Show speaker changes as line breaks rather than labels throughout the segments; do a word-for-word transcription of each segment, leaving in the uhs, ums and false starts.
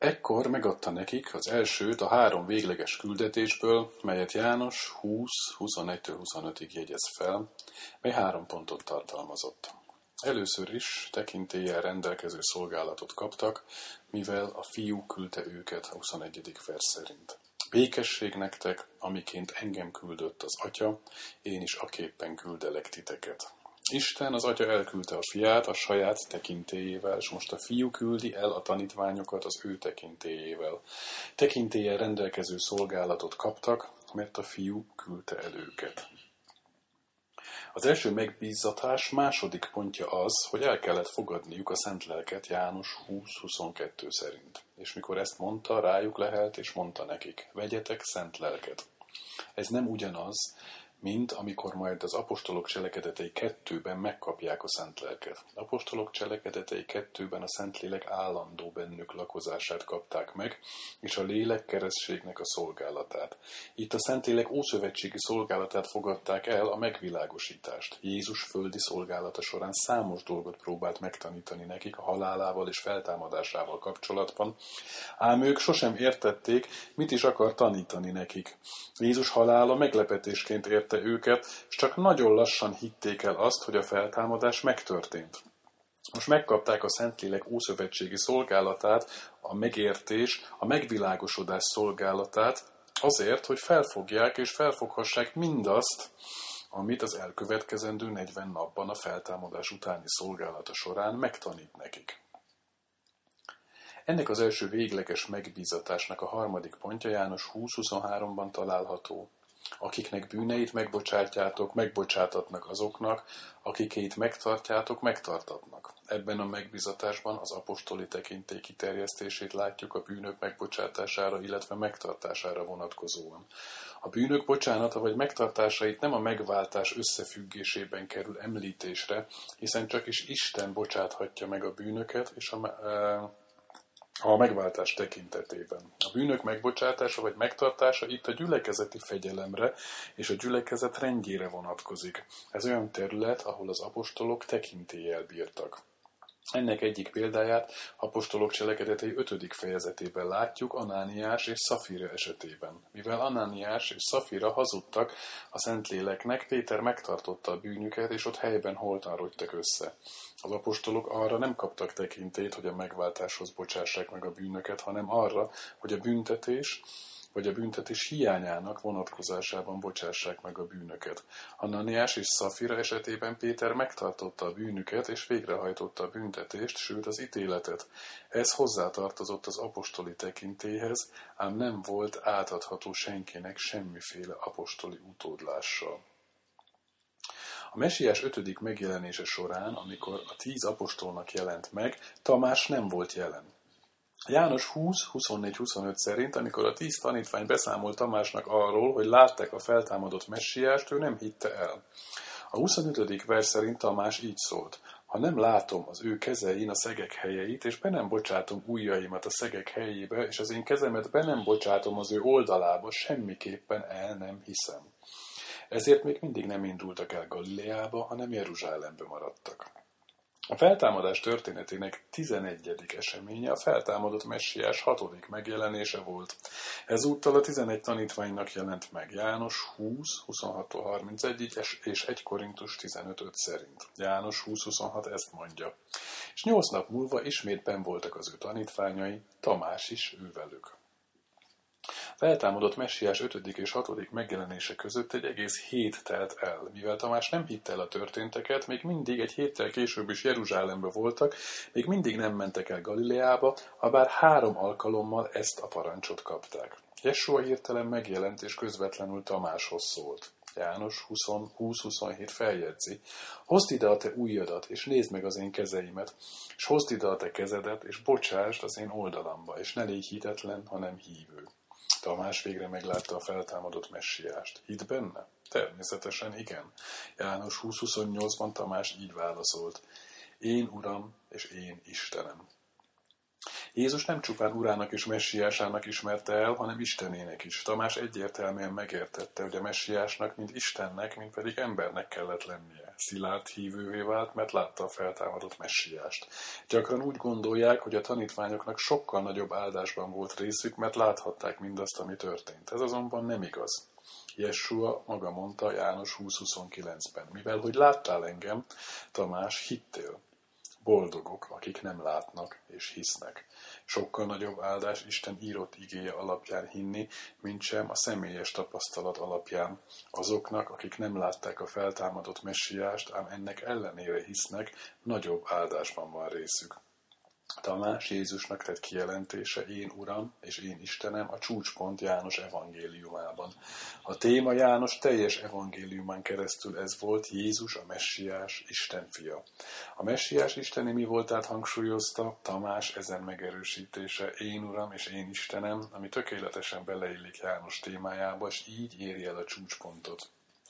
Ekkor megadta nekik az elsőt a három végleges küldetésből, melyet János húsz huszonegytől huszonötig jegyez fel, mely három pontot tartalmazott. Először is tekintéllyel rendelkező szolgálatot kaptak, mivel a fiú küldte őket a huszonegyedik vers szerint. Békesség nektek, amiként engem küldött az Atya, én is aképpen küldelek titeket. Isten, az Atya elküldte a fiát a saját tekintélyével, és most a fiú küldi el a tanítványokat az ő tekintélyével. Tekintéllyel rendelkező szolgálatot kaptak, mert a fiú küldte el őket. Az első megbízatás második pontja az, hogy el kellett fogadniuk a Szent Lelket János húsz huszonkettő szerint. És mikor ezt mondta, rájuk lehelt, és mondta nekik, vegyetek Szent Lelket. Ez nem ugyanaz, mint amikor majd az apostolok cselekedetei kettőben megkapják a Szent Lelket. Apostolok cselekedetei kettőben a Szentlélek állandó bennük lakozását kapták meg, és a lélek keresztségnek a szolgálatát. Itt a Szentlélek ószövetségi szolgálatát fogadták el, a megvilágosítást. Jézus földi szolgálata során számos dolgot próbált megtanítani nekik a halálával és feltámadásával kapcsolatban, ám ők sosem értették, mit is akar tanítani nekik. Jézus halála meglepetésként ért őket, és csak nagyon lassan hitték el azt, hogy a feltámadás megtörtént. Most megkapták a Szentlélek ószövetségi szolgálatát, a megértés, a megvilágosodás szolgálatát azért, hogy felfogják és felfoghassák mindazt, amit az elkövetkezendő negyven napban a feltámadás utáni szolgálata során megtanít nekik. Ennek az első végleges megbízatásnak a harmadik pontja János húsz huszonháromban található. Akiknek bűneit megbocsátjátok, megbocsátatnak azoknak, akikét megtartjátok, megtartatnak. Ebben a megbízatásban az apostoli tekintély kiterjesztését látjuk a bűnök megbocsátására, illetve megtartására vonatkozóan. A bűnök bocsánata vagy megtartásait nem a megváltás összefüggésében kerül említésre, hiszen csak is Isten bocsáthatja meg a bűnöket, és a a megváltás tekintetében. A bűnök megbocsátása vagy megtartása itt a gyülekezeti fegyelemre és a gyülekezet rendjére vonatkozik. Ez olyan terület, ahol az apostolok tekintéllyel bírtak. Ennek egyik példáját apostolok cselekedetei ötödik fejezetében látjuk Anániás és Szafira esetében. Mivel Anániás és Szafira hazudtak a Szentléleknek, Péter megtartotta a bűnüket, és ott helyben holtan rogytak össze. Az apostolok arra nem kaptak tekintélyt, hogy a megváltáshoz bocsássák meg a bűnöket, hanem arra, hogy a büntetés vagy a büntetés hiányának vonatkozásában bocsássák meg a bűnöket. Ananiás és Szafira esetében Péter megtartotta a bűnüket, és végrehajtotta a büntetést, sőt az ítéletet. Ez hozzátartozott az apostoli tekintélyhez, ám nem volt átadható senkinek semmiféle apostoli utódlással. A Mesiás ötödik megjelenése során, amikor a tíz apostolnak jelent meg, Tamás nem volt jelen. János húsz huszonnégy huszonöt szerint, amikor a tíz tanítvány beszámolt Tamásnak arról, hogy látták a feltámadott Messiást, ő nem hitte el. A huszonötödik vers szerint Tamás így szólt: ha nem látom az ő kezein a szegek helyeit, és be nem bocsátom ujjaimat a szegek helyébe, és az én kezemet be nem bocsátom az ő oldalába, semmiképpen el nem hiszem. Ezért még mindig nem indultak el Galileába, hanem Jeruzsálembe maradtak. A feltámadás történetének tizenegyedik eseménye a feltámadott Messiás hatodik megjelenése volt. Ezúttal a tizenegy tanítványnak jelent meg János húsz huszonhattól harmincegyig és egy Korintus tizenöt öt szerint. János húsz huszonhat ezt mondja. És nyolc nap múlva ismét benn voltak az ő tanítványai, Tamás is ővelük. Feltámadott Messiás ötödik és hatodik megjelenése között egy egész hét telt el. Mivel Tamás nem hitte el a történteket, még mindig egy héttel később is Jeruzsálembe voltak, még mindig nem mentek el Galileába, habár három alkalommal ezt a parancsot kapták. Jessua hirtelen megjelent és közvetlenül Tamáshoz szólt. János húsz huszonhét feljegyzi: hozd ide a te ujjadat, és nézd meg az én kezeimet, és hozd ide a te kezedet, és bocsásd az én oldalamba, és ne légy hitetlen, hanem hívő. Tamás végre meglátta a feltámadott Messiást. Hitt benne? Természetesen igen. János húsz huszonnyolcban Tamás így válaszolt: én Uram és én Istenem. Jézus nem csupán urának és messiásának ismerte el, hanem Istenének is. Tamás egyértelműen megértette, hogy a messiásnak mind Istennek, mind pedig embernek kellett lennie. Szilárd hívővé vált, mert látta a feltámadott messiást. Gyakran úgy gondolják, hogy a tanítványoknak sokkal nagyobb áldásban volt részük, mert láthatták mindazt, ami történt. Ez azonban nem igaz. Jessua maga mondta János húsz huszonkilencben, mivel hogy láttál engem, Tamás, hittél. Boldogok, akik nem látnak és hisznek. Sokkal nagyobb áldás Isten írott igéje alapján hinni, mint sem a személyes tapasztalat alapján. Azoknak, akik nem látták a feltámadott messiást, ám ennek ellenére hisznek, nagyobb áldásban van részük. Tamás Jézusnak tett kijelentése, én Uram és én Istenem, a csúcspont János evangéliumában. A téma János teljes evangéliumán keresztül ez volt, Jézus a messiás, Isten fia. A messiás isteni mi voltát hangsúlyozta, Tamás ezen megerősítése, én Uram és én Istenem, ami tökéletesen beleillik János témájába, és így éri el a csúcspontot.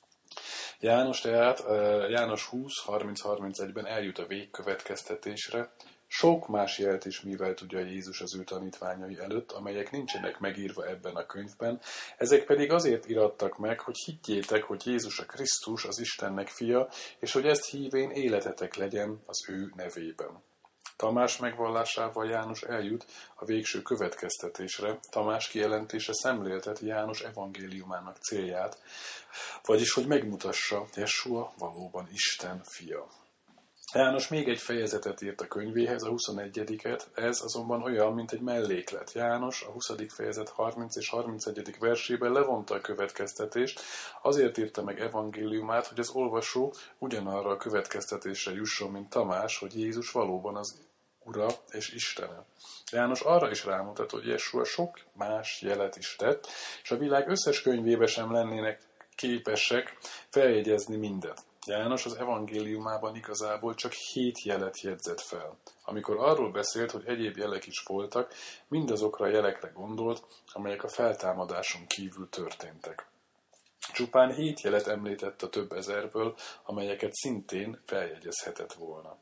János tehát, János húsz harminc harmincegyben eljut a végkövetkeztetésre, sok más jelt is mivel tudja Jézus az ő tanítványai előtt, amelyek nincsenek megírva ebben a könyvben, ezek pedig azért irattak meg, hogy higgyétek, hogy Jézus a Krisztus, az Istennek fia, és hogy ezt hívén életetek legyen az ő nevében. Tamás megvallásával János eljut a végső következtetésre, Tamás kijelentése szemlélteti János evangéliumának célját, vagyis hogy megmutassa, Jessua valóban Isten fia. János még egy fejezetet írt a könyvéhez, a huszonegyediket, ez azonban olyan, mint egy melléklet. János a huszadik fejezet harminc és harmincegyedik versében levonta a következtetést, azért írta meg evangéliumát, hogy az olvasó ugyanarra a következtetésre jusson, mint Tamás, hogy Jézus valóban az Ura és Istene. János arra is rámutat, hogy Jessua sok más jelet is tett, és a világ összes könyvébe sem lennének képesek feljegyezni mindet. János az evangéliumában igazából csak hét jelet jegyzett fel. Amikor arról beszélt, hogy egyéb jelek is voltak, mindazokra a jelekre gondolt, amelyek a feltámadáson kívül történtek. Csupán hét jelet említett a több ezerből, amelyeket szintén feljegyezhetett volna.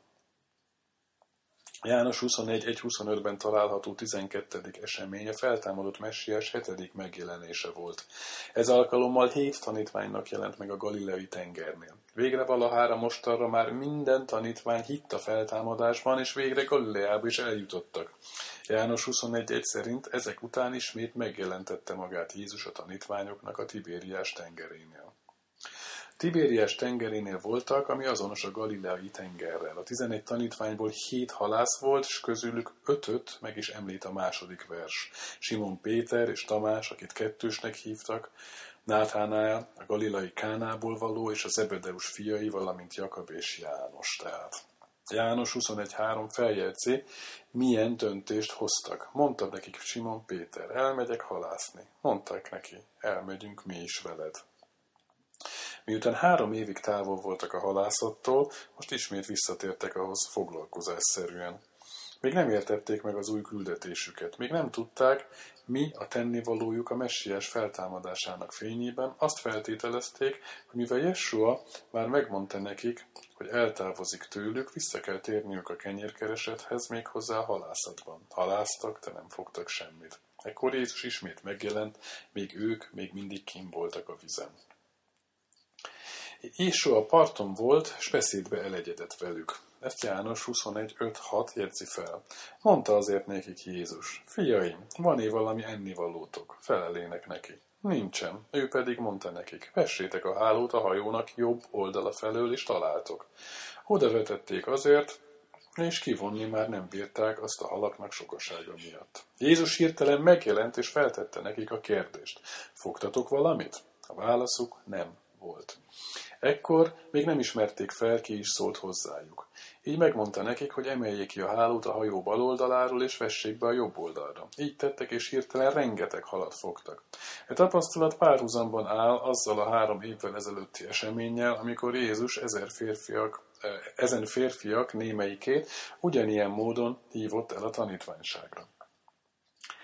János huszonegy egy huszonötben található tizenkettedik esemény a feltámadott messiás hetedik megjelenése volt. Ez alkalommal hét tanítványnak jelent meg a galileai tengernél. Végre valahára mostanra már minden tanítvány hitt a feltámadásban, és végre Galileába is eljutottak. János huszonegy egy szerint ezek után ismét megjelentette magát Jézus a tanítványoknak a Tibériás tengerénél. Tibériás tengerénél voltak, ami azonos a galileai tengerrel. A tizenegy tanítványból hét halász volt, és közülük ötöt meg is említ a második vers. Simon Péter és Tamás, akit kettősnek hívtak, Náthánál, a galilai Kánából való, és a Zebedeus fiai, valamint Jakab és János. Tehát János huszonegy három feljegyzi, milyen döntést hoztak. Mondta nekik Simon Péter, elmegyek halászni. Mondták neki, elmegyünk mi is veled. Miután három évig távol voltak a halászattól, most ismét visszatértek ahhoz foglalkozásszerűen. Még nem értették meg az új küldetésüket, még nem tudták, mi a tennivalójuk a messiás feltámadásának fényében, azt feltételezték, hogy mivel Jessua már megmondta nekik, hogy eltávozik tőlük, vissza kell térniük a kenyérkeresethez, méghozzá a halászatban. Halásztak, de nem fogtak semmit. Ekkor Jézus ismét megjelent, még ők még mindig kint voltak a vizen. Jessua a parton volt, s beszédbe elegyedett velük. Ezt János huszonegy öt hat jegyzi fel. Mondta azért nekik Jézus, fiaim, van-e valami ennivalótok? Felelének neki. Nincsen. Ő pedig mondta nekik, vessétek a hálót a hajónak jobb oldala felől, és találtok. Oda vetették azért, és kivonni már nem bírták azt a halaknak sokasága miatt. Jézus hirtelen megjelent, és feltette nekik a kérdést. Fogtatok valamit? A válaszuk nem volt. Ekkor még nem ismerték fel, ki is szólt hozzájuk. Így megmondta nekik, hogy emeljék ki a hálót a hajó bal oldaláról, és vessék be a jobb oldalra. Így tettek, és hirtelen rengeteg halat fogtak. E tapasztalat párhuzamban áll azzal a három évvel ezelőtti eseménnyel, amikor Jézus ezer férfiak, ezen férfiak némelyikét ugyanilyen módon hívott el a tanítványságra.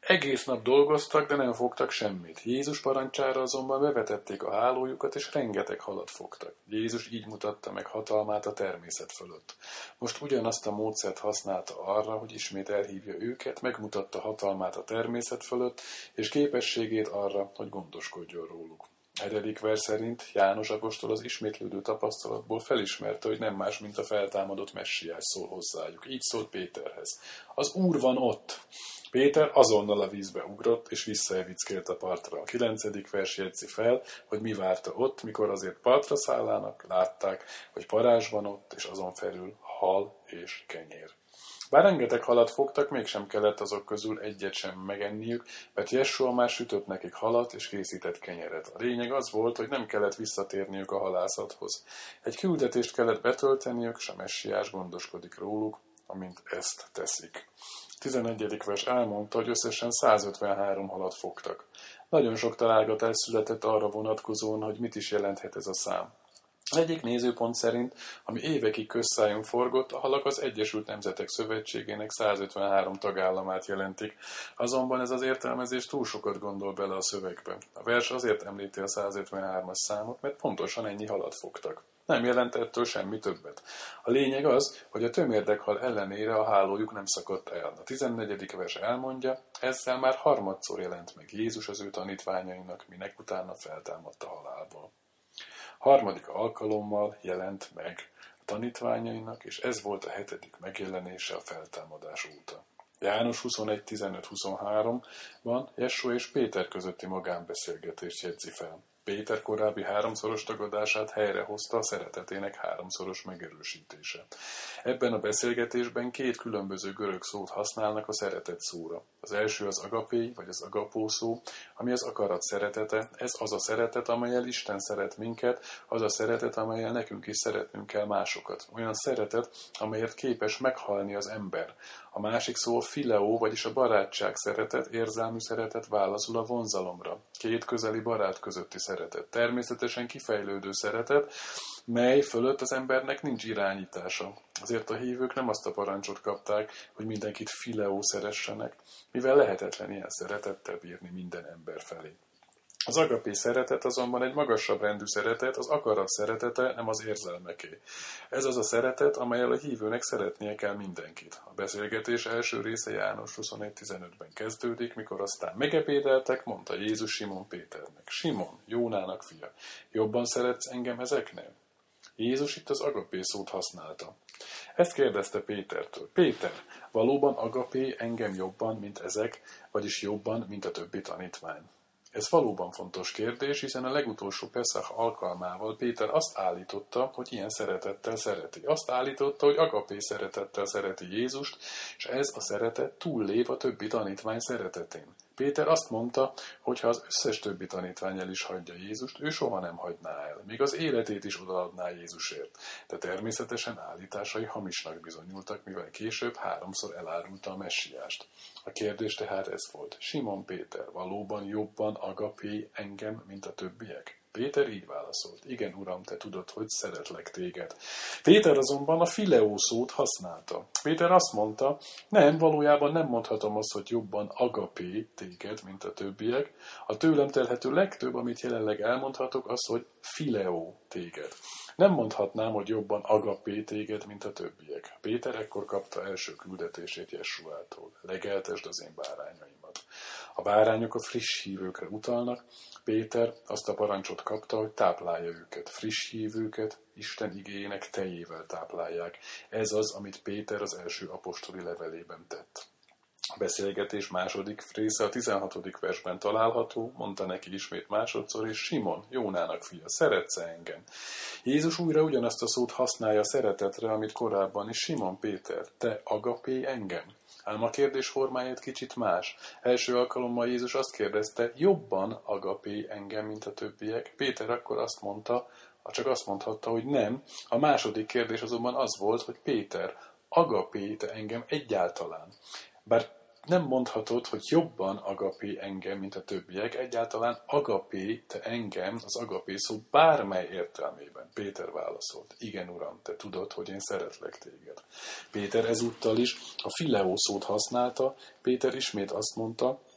Egész nap dolgoztak, de nem fogtak semmit. Jézus parancsára azonban bevetették a hálójukat, és rengeteg halat fogtak. Jézus így mutatta meg hatalmát a természet fölött. Most ugyanazt a módszert használta arra, hogy ismét elhívja őket, megmutatta hatalmát a természet fölött, és képességét arra, hogy gondoskodjon róluk. Hetedik vers szerint János apostol az ismétlődő tapasztalatból felismerte, hogy nem más, mint a feltámadott messiás szól hozzájuk. Így szólt Péterhez. Az Úr van ott! Péter azonnal a vízbe ugrott, és visszaevickélt a partra. A kilencedik vers jegyzi fel, hogy mi várta ott, mikor azért partra szállának, látták, hogy parázs van ott, és azon felül hal és kenyér. Bár rengeteg halat fogtak, mégsem kellett azok közül egyet sem megenniük, mert Jessua már sütött nekik halat és készített kenyeret. A lényeg az volt, hogy nem kellett visszatérniük a halászathoz. Egy küldetést kellett betölteniük, és a messiás gondoskodik róluk, amint ezt teszik. tizenegyedik vers elmondta, hogy összesen százötvenhárom halat fogtak. Nagyon sok találgatás született arra vonatkozóan, hogy mit is jelenthet ez a szám. Egyik nézőpont szerint, ami évekig közszájon forgott, a halak az Egyesült Nemzetek Szövetségének százötvenhárom tagállamát jelentik, azonban ez az értelmezés túl sokat gondol bele a szövegbe. A vers azért említi a százötvenhármas számot, mert pontosan ennyi halat fogtak. Nem jelent ettől semmi többet. A lényeg az, hogy a tömérdekhal ellenére a hálójuk nem szakadt el. A tizennegyedik vers elmondja, ezzel már harmadszor jelent meg Jézus az ő tanítványainak, minek utána feltámadt a halálból. Harmadik alkalommal jelent meg a tanítványainak, és ez volt a hetedik megjelenése a feltámadás óta. János huszonegy tizenöt huszonháromban Jessua és Péter közötti magánbeszélgetést jegyzi fel. Péter korábbi háromszoros tagadását helyrehozta a szeretetének háromszoros megerősítése. Ebben a beszélgetésben két különböző görög szót használnak a szeretet szóra. Az első az agapé, vagy az agapó szó, ami az akarat szeretete. Ez az a szeretet, amellyel Isten szeret minket, az a szeretet, amellyel nekünk is szeretnünk kell másokat. Olyan szeretet, amelyet képes meghalni az ember. A másik szó a fileó, vagyis a barátság szeretet, érzelmű szeretet válaszul a vonzalomra. Két közeli barát közötti szeretet. Természetesen kifejlődő szeretet, mely fölött az embernek nincs irányítása. Azért a hívők nem azt a parancsot kapták, hogy mindenkit fileó szeressenek, mivel lehetetlen ilyen szeretettel bírni minden ember felé. Az agapé szeretet azonban egy magasabb rendű szeretet, az akarat szeretete, nem az érzelmeké. Ez az a szeretet, amellyel a hívőnek szeretnie kell mindenkit. A beszélgetés első része János huszonegy tizenötben kezdődik, mikor aztán megebédeltek, mondta Jézus Simon Péternek. Simon, Jónának fia, jobban szeretsz engem ezeknél? Jézus itt az agapé szót használta. Ezt kérdezte Pétertől. Péter, valóban agapé engem jobban, mint ezek, vagyis jobban, mint a többi tanítvány? Ez valóban fontos kérdés, hiszen a legutolsó Peszach alkalmával Péter azt állította, hogy ilyen szeretettel szereti. Azt állította, hogy agapé szeretettel szereti Jézust, és ez a szeretet túllép a többi tanítvány szeretetén. Péter azt mondta, hogy ha az összes többi tanítvány el is hagyja Jézust, ő soha nem hagyná el, még az életét is odaadná Jézusért. De természetesen állításai hamisnak bizonyultak, mivel később háromszor elárulta a messiást. A kérdés tehát ez volt. Simon Péter, valóban jobban agapé engem, mint a többiek? Péter így válaszolt. Igen, uram, te tudod, hogy szeretlek téged. Péter azonban a fileó szót használta. Péter azt mondta, nem, valójában nem mondhatom azt, hogy jobban agapé téged, mint a többiek. A tőlem telhető legtöbb, amit jelenleg elmondhatok, az, hogy fileó téged. Nem mondhatnám, hogy jobban agapé téged, mint a többiek. Péter ekkor kapta első küldetését Jessuától. Legeltesd az én bárányaimat. A bárányok a friss hívőkre utalnak. Péter azt a parancsot kapta, hogy táplálja őket. Friss hívőket Isten igéjének tejével táplálják. Ez az, amit Péter az első apostoli levelében tett. A beszélgetés második része a tizenhatodik versben található, mondta neki ismét másodszor, és Simon, Jónának fia, szeretsz engem? Jézus újra ugyanazt a szót használja a szeretetre, amit korábban is. Simon Péter, te agapé engem? Ám a kérdés formáját kicsit más. Első alkalommal Jézus azt kérdezte, jobban agapé engem, mint a többiek. Péter akkor azt mondta, csak azt mondhatta, hogy nem. A második kérdés azonban az volt, hogy Péter, agapé te engem egyáltalán? Bár nem mondhatod, hogy jobban agapé engem, mint a többiek, egyáltalán agapé te engem, az agapé szó bármely értelmében. Péter válaszolt, igen uram, te tudod, hogy én szeretlek téged. Péter ezúttal is a fileó szót használta, Péter ismét azt mondta,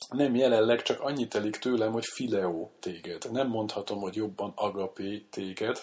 Nem jelenleg, csak annyit telik tőlem, hogy fileó téged. Nem mondhatom, hogy jobban agapé téged,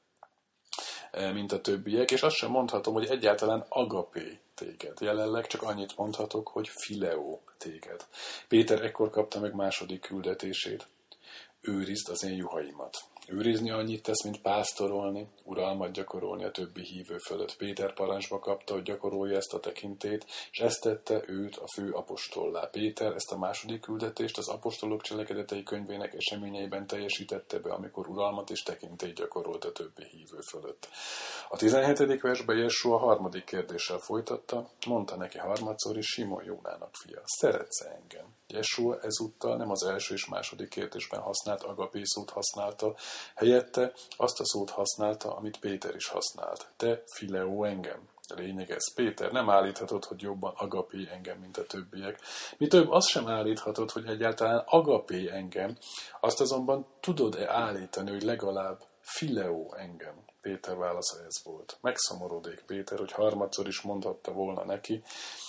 mint a többiek, és azt sem mondhatom, hogy egyáltalán agapé téged. Jelenleg csak annyit mondhatok, hogy fileó téged. Péter ekkor kapta meg második küldetését. Őrizd az én juhaimat. Őrizni annyit tesz, mint pásztorolni, uralmat gyakorolni a többi hívő fölött. Péter parancsba kapta, hogy gyakorolja ezt a tekintét, és ezt tette őt a fő apostollá. Péter ezt a második küldetést az apostolok cselekedetei könyvének eseményeiben teljesítette be, amikor uralmat és tekintét gyakorolt a többi hívő fölött. A tizenhetedik versben Jesua a harmadik kérdéssel folytatta, mondta neki harmadszor is Simon Jónának fia, szeretsz engem? Jesua ezúttal nem az első és második kérdésben használt agapé szót használta, helyette azt a szót használta, amit Péter is használt. Te fileó engem. Lényeg ez. Péter, nem állíthatod, hogy jobban agapé engem, mint a többiek. Mi több, azt sem állíthatod, hogy egyáltalán agapé engem, azt azonban tudod-e állítani, hogy legalább fileó engem? Péter válasza ez volt. Megszomorodik Péter, hogy harmadszor is mondhatta volna neki,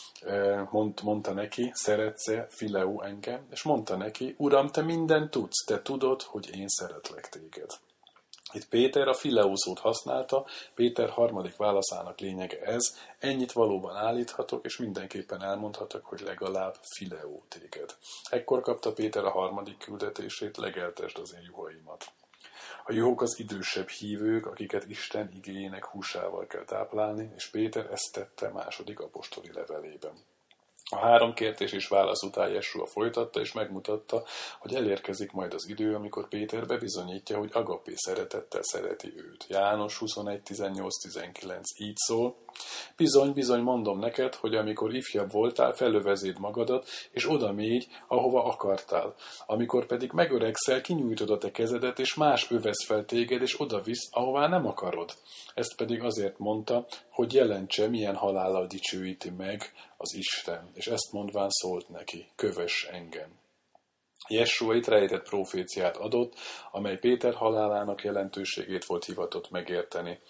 Mond, mondta neki, szeretsz-e fileó engem? És mondta neki, Uram, te mindent tudsz, te tudod, hogy én szeretlek téged. Itt Péter a fileó szót használta, Péter harmadik válaszának lényege ez, ennyit valóban állíthatok, és mindenképpen elmondhatok, hogy legalább fileó téged. Ekkor kapta Péter a harmadik küldetését, legeltesd az én juhaimat. A juhok az idősebb hívők, akiket Isten igéjének húsával kell táplálni, és Péter ezt tette második apostoli levelében. A három kérdés és válasz után Jesua folytatta, és megmutatta, hogy elérkezik majd az idő, amikor Péter bebizonyítja, hogy agapé szeretettel szereti őt. János huszonegy tizennyolc tizenkilenc így szól. Bizony, bizony mondom neked, hogy amikor ifjabb voltál, felövezéd magadat, és oda mégy, ahova akartál. Amikor pedig megöregszel, kinyújtod a te kezedet, és más övesz fel téged, és oda visz, ahová nem akarod. Ezt pedig azért mondta, hogy jelentse, milyen halállal dicsőíti meg az Isten. És ezt mondván szólt neki, kövess engem. Jesua itt rejtett proféciát adott, amely Péter halálának jelentőségét volt hivatott megérteni.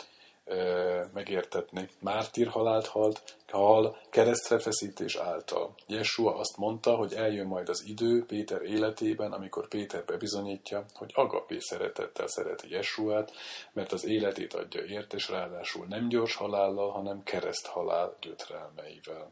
megértetni. Mártír halált halt, hal keresztrefeszítés által. Jesua azt mondta, hogy eljön majd az idő Péter életében, amikor Péter bebizonyítja, hogy agapé szeretettel szereti Jesuát, mert az életét adja ért, és ráadásul nem gyors halállal, hanem kereszthalál gyötrelmeivel.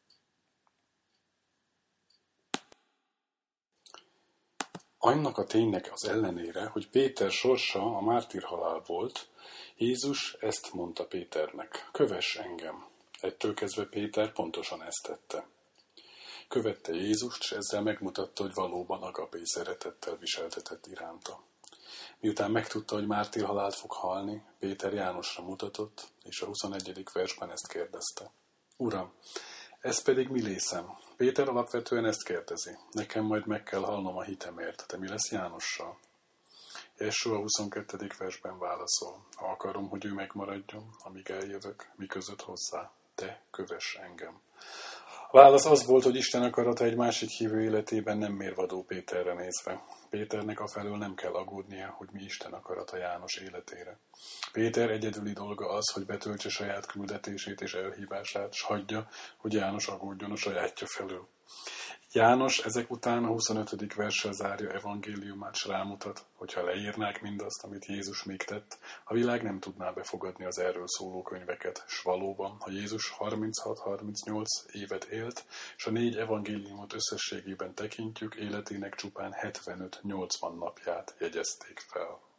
Annak a ténynek az ellenére, hogy Péter sorsa a mártírhalál volt, Jézus ezt mondta Péternek, kövess engem. Ettől kezdve Péter pontosan ezt tette. Követte Jézust, és ezzel megmutatta, hogy valóban agapé szeretettel viseltetett iránta. Miután megtudta, hogy mártírhalált fog halni, Péter Jánosra mutatott, és a huszonegyedik versben ezt kérdezte. Uram, ez pedig mi lészem? Péter alapvetően ezt kérdezi. Nekem majd meg kell halnom a hitemért, de mi lesz Jánossal? Jesua a huszonkettedik versben válaszol. Ha akarom, hogy ő megmaradjon, amíg eljövök, mi között hozzá, te kövess engem. A válasz az volt, hogy Isten akarata egy másik hívő életében nem mérvadó Péterre nézve. Péternek afelől nem kell aggódnia, hogy mi Isten akarata János életére. Péter egyedüli dolga az, hogy betöltse saját küldetését és elhívását, s hagyja, hogy János aggódjon a sajátja felől. János ezek után a huszonötödik verssel zárja evangéliumát, s rámutat, hogyha leírnák mindazt, amit Jézus még tett, a világ nem tudná befogadni az erről szóló könyveket, s valóban, ha Jézus harminchat-harmincnyolc évet élt, s a négy evangéliumot összességében tekintjük, életének csupán hetvenöt-nyolcvan napját jegyezték fel.